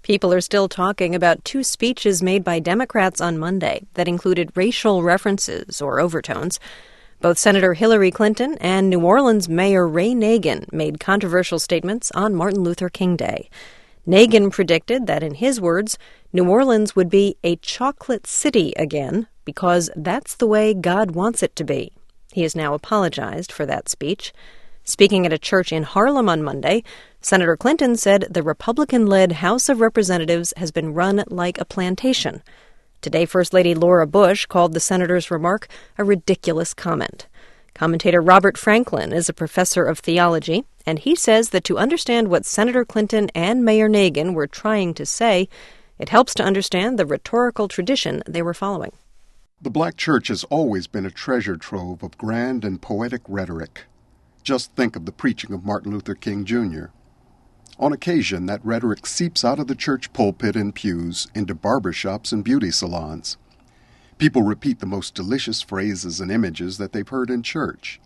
People are still talking about two speeches made by Democrats on Monday that included racial references or overtones. Both Senator Hillary Clinton and New Orleans Mayor Ray Nagin made controversial statements on Martin Luther King Day. Nagin predicted that, in his words, New Orleans would be a chocolate city again because that's the way God wants it to be. He has now apologized for that speech. Speaking at a church in Harlem on Monday, Senator Clinton said the Republican-led House of Representatives has been run like a plantation. Today, First Lady Laura Bush called the senator's remark a ridiculous comment. Commentator Robert Franklin is a professor of theology, and he says that to understand what Senator Clinton and Mayor Nagin were trying to say, it helps to understand the rhetorical tradition they were following. The black church has always been a treasure trove of grand and poetic rhetoric. Just think of the preaching of Martin Luther King, Jr. On occasion, that rhetoric seeps out of the church pulpit and pews into barbershops and beauty salons. People repeat the most delicious phrases and images that they've heard in church.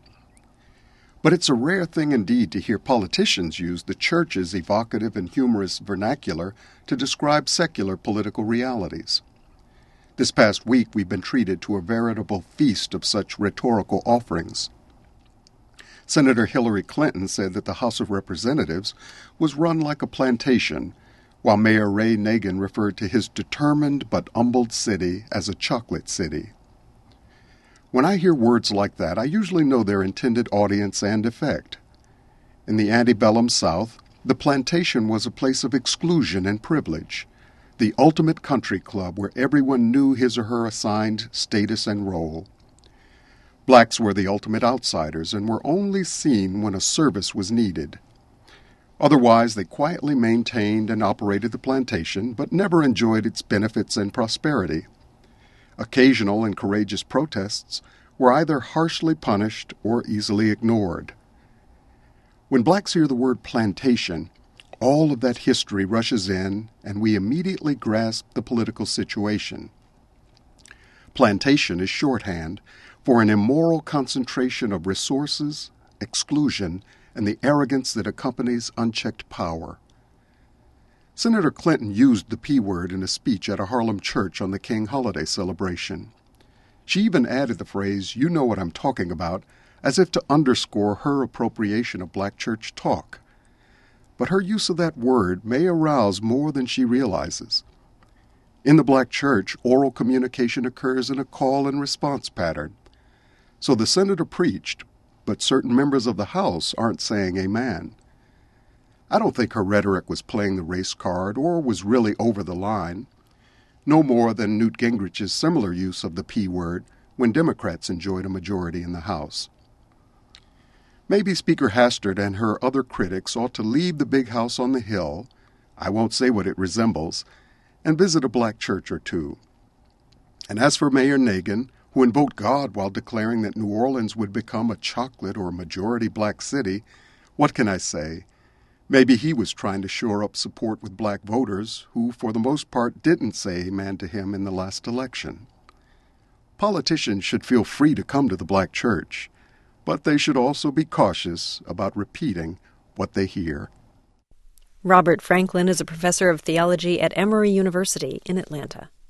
But it's a rare thing indeed to hear politicians use the church's evocative and humorous vernacular to describe secular political realities. This past week, we've been treated to a veritable feast of such rhetorical offerings. Senator Hillary Clinton said that the House of Representatives was run like a plantation, while Mayor Ray Nagin referred to his determined but humbled city as a chocolate city. When I hear words like that, I usually know their intended audience and effect. In the antebellum South, the plantation was a place of exclusion and privilege, the ultimate country club where everyone knew his or her assigned status and role. Blacks were the ultimate outsiders and were only seen when a service was needed. Otherwise, they quietly maintained and operated the plantation, but never enjoyed its benefits and prosperity. Occasional and courageous protests were either harshly punished or easily ignored. When blacks hear the word plantation, all of that history rushes in, and we immediately grasp the political situation. Plantation is shorthand for an immoral concentration of resources, exclusion, and the arrogance that accompanies unchecked power. Senator Clinton used the P word in a speech at a Harlem church on the King holiday celebration. She even added the phrase, "You know what I'm talking about," as if to underscore her appropriation of black church talk. But her use of that word may arouse more than she realizes. In the black church, oral communication occurs in a call and response pattern. So the senator preached, but certain members of the House aren't saying amen. I don't think her rhetoric was playing the race card or was really over the line, no more than Newt Gingrich's similar use of the P word when Democrats enjoyed a majority in the House. Maybe Speaker Hastert and her other critics ought to leave the big house on the Hill, I won't say what it resembles, and visit a black church or two. And as for Mayor Nagin, who invoked God while declaring that New Orleans would become a chocolate or majority black city, what can I say? Maybe he was trying to shore up support with black voters who, for the most part, didn't say amen to him in the last election. Politicians should feel free to come to the black church, but they should also be cautious about repeating what they hear. Robert Franklin is a professor of theology at Emory University in Atlanta.